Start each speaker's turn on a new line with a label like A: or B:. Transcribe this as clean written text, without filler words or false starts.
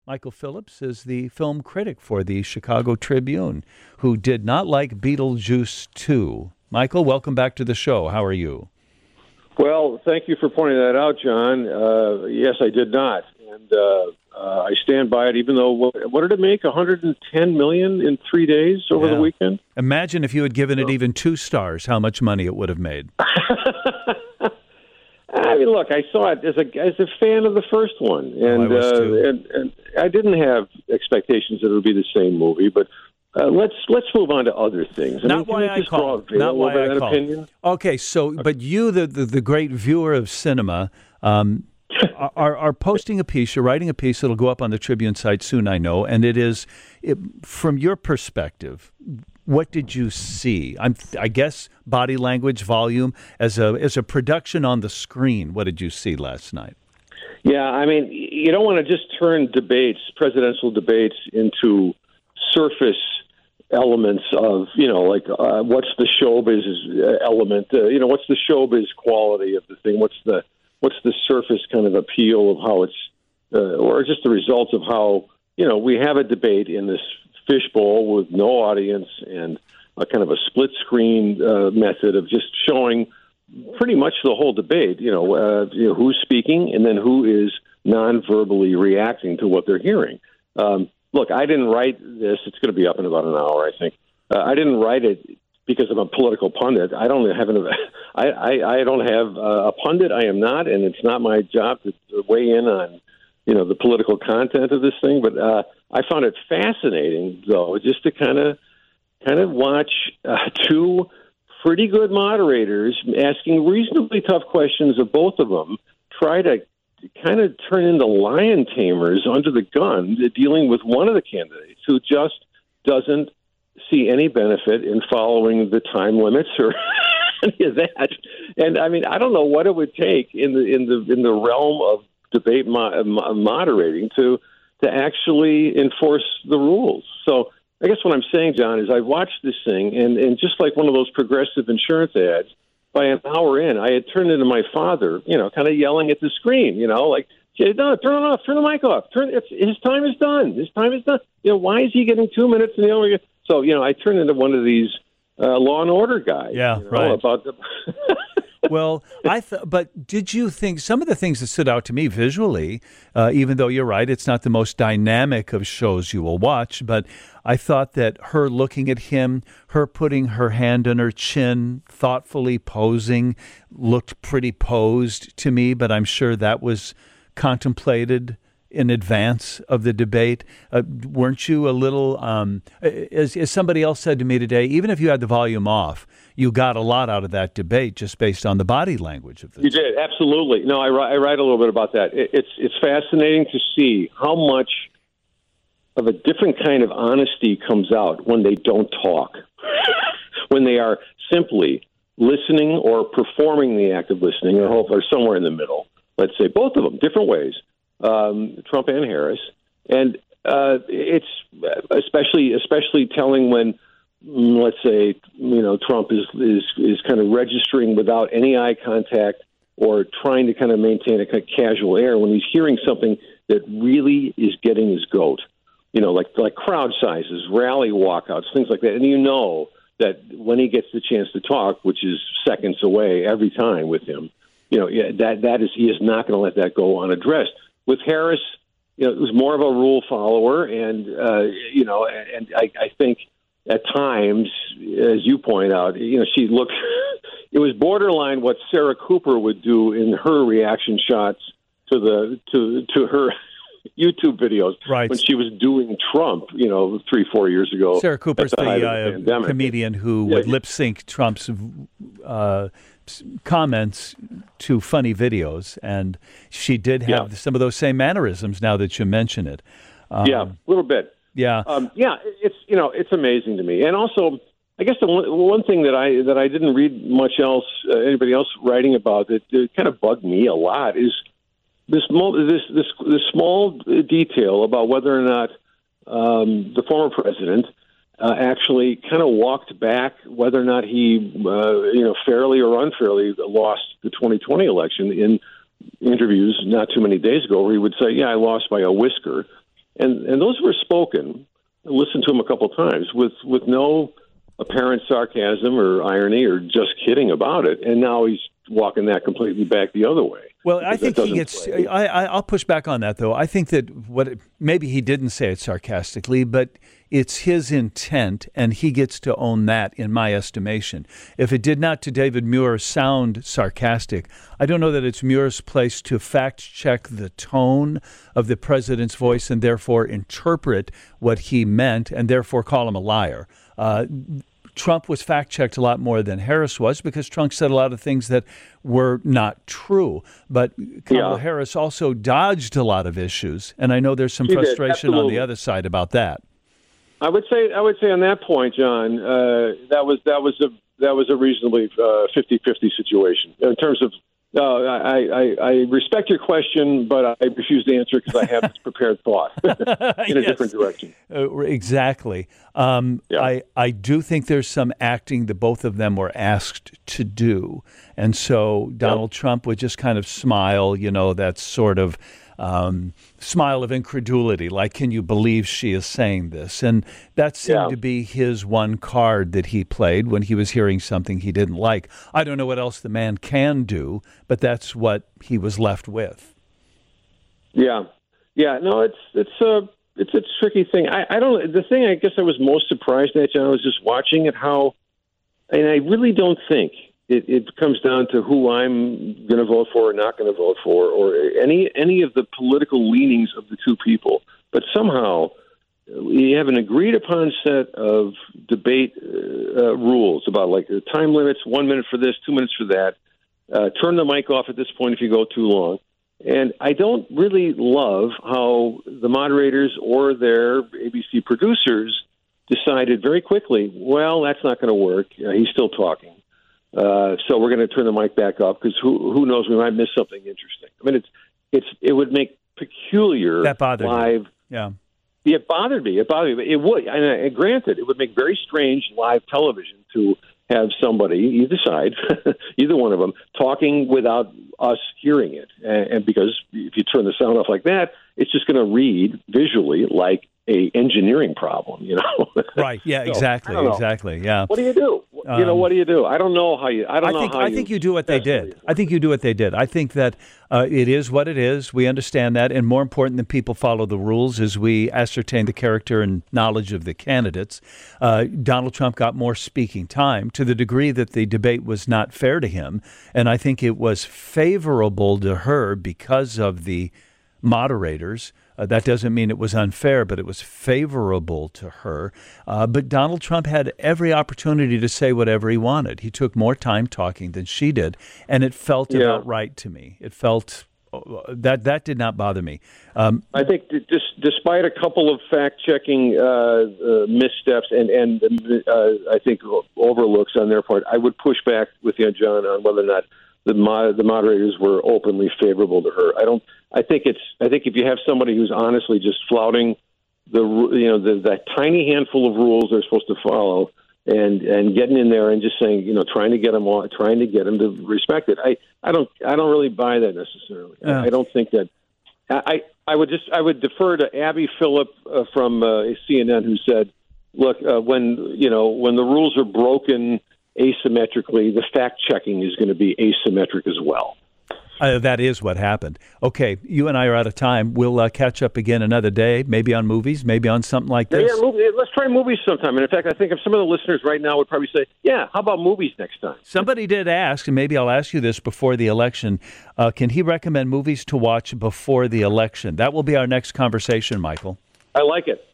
A: Michael Phillips is the film critic for the Chicago Tribune, who did not like Beetlejuice 2. Michael, welcome back to the show. How are you?
B: Well, thank you for pointing that out, John. Yes, I did not. And I stand by it, even though, what did it make, $110 million in 3 days over the weekend?
A: Imagine if you had given it even 2 stars, how much money it would have made.
B: I mean, look, I saw it as a fan of the first one, and
A: I was too.
B: And I didn't have expectations that it would be the same movie, but let's move on to other things.
A: Not why I called. Not why I called. Opinion? Okay, so but you, the great viewer of cinema, are posting a piece. You're writing a piece that'll go up on the Tribune site soon, I know, and from your perspective. What did you see? I guess body language, volume, as a production on the screen. What did you see last night?
B: Yeah, I mean, you don't want to just turn presidential debates, into surface elements of, what's the showbiz element? What's the showbiz quality of the thing? What's the surface kind of appeal of how it's, or just the results of how, we have a debate in this fishbowl with no audience and a kind of a split screen method of just showing pretty much the whole debate, who's speaking and then who is non-verbally reacting to what they're hearing. Look, I didn't write this. It's going to be up in about an hour, I think. I didn't write it because I'm a political pundit. I don't have a pundit. I am not, and it's not my job to weigh in on the political content of this thing, but I found it fascinating, though, just to kind of watch 2 pretty good moderators asking reasonably tough questions of both of them, try to kind of turn into lion tamers under the gun, dealing with one of the candidates who just doesn't see any benefit in following the time limits or any of that. And I mean, I don't know what it would take in the realm of debate moderating to actually enforce the rules. So I guess what I'm saying, John, is I watched this thing, and just like one of those progressive insurance ads, by an hour in, I had turned into my father, kind of yelling at the screen, like, no, turn it off, turn the mic off, his time is done, his time is done. Why is he getting 2 minutes? So, I turned into one of these Law and Order guys.
A: Yeah, right.
B: About the
A: Well, but did you think some of the things that stood out to me visually, even though you're right, it's not the most dynamic of shows you will watch, but I thought that her looking at him, her putting her hand on her chin, thoughtfully posing, looked pretty posed to me, but I'm sure that was contemplated in advance of the debate. Weren't you a little, as somebody else said to me today, even if you had the volume off, you got a lot out of that debate just based on the body language of this.
B: You did, absolutely. No, I write a little bit about that. It's fascinating to see how much of a different kind of honesty comes out when they don't talk, when they are simply listening or performing the act of listening, or somewhere in the middle. Let's say both of them, different ways. Trump and Harris, and it's especially telling when, let's say, Trump is kind of registering without any eye contact or trying to kind of maintain a kind of casual air when he's hearing something that really is getting his goat, like crowd sizes, rally walkouts, things like that, and that when he gets the chance to talk, which is seconds away every time with him, he is not going to let that go unaddressed. With Harris, it was more of a rule follower, and and I think at times, as you point out, she looked. It was borderline what Sarah Cooper would do in her reaction shots to her YouTube videos,
A: right,
B: when she was doing Trump, 3-4 years ago.
A: Sarah Cooper's the comedian who would lip sync Trump's comments to funny videos, and she did have some of those same mannerisms. Now that you mention it,
B: a little bit.
A: Yeah,
B: it's amazing to me, and also I guess the one thing that I didn't read much else, anybody else writing about it kind of bugged me a lot is this small detail about whether or not the former president actually kind of walked back whether or not he, fairly or unfairly lost the 2020 election in interviews not too many days ago, where he would say, "Yeah, I lost by a whisker." and those were spoken. I listened to him a couple times with no apparent sarcasm or irony or just kidding about it, and now he's walking that completely back the other way.
A: Well, I think he gets. I'll push back on that, though. I think that maybe he didn't say it sarcastically, but it's his intent, and he gets to own that, in my estimation. If it did not, to David Muir, sound sarcastic, I don't know that it's Muir's place to fact-check the tone of the president's voice and therefore interpret what he meant and therefore call him a liar. Trump was fact-checked a lot more than Harris was because Trump said a lot of things that were not true. But Kamala Harris also dodged a lot of issues, and I know there's some frustration on the other side about that.
B: I would say on that point, John, that was a reasonably 50-50 situation in terms of. I respect your question, but I refuse to answer because I have this prepared thought in a different direction.
A: Exactly. I do think there's some acting that both of them were asked to do. And so Donald Trump would just kind of smile, that sort of smile of incredulity, like, can you believe she is saying this? And that seemed to be his one card that he played when he was hearing something he didn't like. I don't know what else the man can do, but that's what he was left with. Yeah.
B: No, it's a tricky thing. I don't. The thing I guess I was most surprised at, John, was just watching it. And I really don't think it comes down to who I'm going to vote for or not going to vote for, or any of the political leanings of the two people. But somehow you have an agreed upon set of debate rules about like time limits, 1 minute for this, 2 minutes for that. Turn the mic off at this point if you go too long. And I don't really love how the moderators or their ABC producers decided very quickly, well, that's not going to work. He's still talking. So we're going to turn the mic back up because who knows, we might miss something interesting. I mean, it would make peculiar
A: that bothered
B: live.
A: You.
B: Yeah, it bothered me. But it would. And granted, it would make very strange live television to have somebody, either side, either one of them, talking without us hearing it. And because if you turn the sound off like that, it's just going to read visually like a engineering problem,
A: Right. Yeah. So, exactly. Yeah.
B: What do you do? What do you do? I don't know how you. I
A: think you do what they did. I think you do what they did. I think that it is what it is. We understand that, and more important than people follow the rules is we ascertain the character and knowledge of the candidates. Donald Trump got more speaking time to the degree that the debate was not fair to him, and I think it was favorable to her because of the moderators. That doesn't mean it was unfair, but it was favorable to her. But Donald Trump had every opportunity to say whatever he wanted. He took more time talking than she did, and it felt about right to me. It felt that did not bother me.
B: I think despite a couple of fact-checking missteps and I think overlooks on their part, I would push back with you, John, on whether or not the moderators were openly favorable to her. I think if you have somebody who's honestly just flouting that tiny handful of rules they're supposed to follow and getting in there and just saying, trying to get them to respect it. I don't really buy that necessarily. Yeah. I don't think that. I would defer to Abby Phillip from CNN, who said, "Look, when the rules are broken asymmetrically, the fact-checking is going to be asymmetric as well."
A: That is what happened. Okay, you and I are out of time. We'll catch up again another day, maybe on movies, maybe on something like this.
B: Yeah, let's try movies sometime. And in fact, I think if some of the listeners right now would probably say, yeah, how about movies next time?
A: Somebody did ask, and maybe I'll ask you this before the election, can he recommend movies to watch before the election? That will be our next conversation, Michael.
B: I like it.